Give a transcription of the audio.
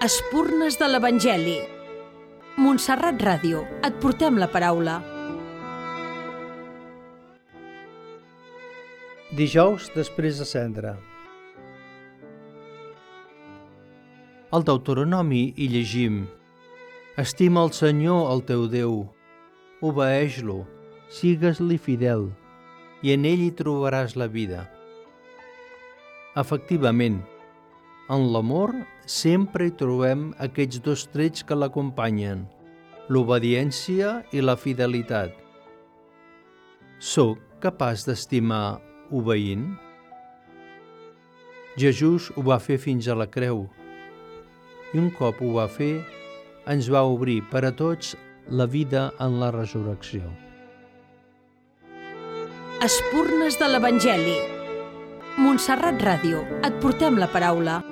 Espurnes de l'Evangeli. Montserrat Ràdio, et portem la paraula. Dijous després de cendre. Al Deuteronomi hi llegim: Estima el Senyor el teu Déu, obeeix-lo, sigues-li fidel, i en ell hi trobaràs la vida. Efectivament, en l'amor sempre hi trobem aquests dos trets que l'acompanyen, l'obediència i la fidelitat. Soc capaç d'estimar obeint? Jesús ho va fer fins a la creu, i un cop ho va fer, ens va obrir per a tots la vida en la resurrecció. Espurnes de l'Evangeli. Montserrat Ràdio, et portem la paraula.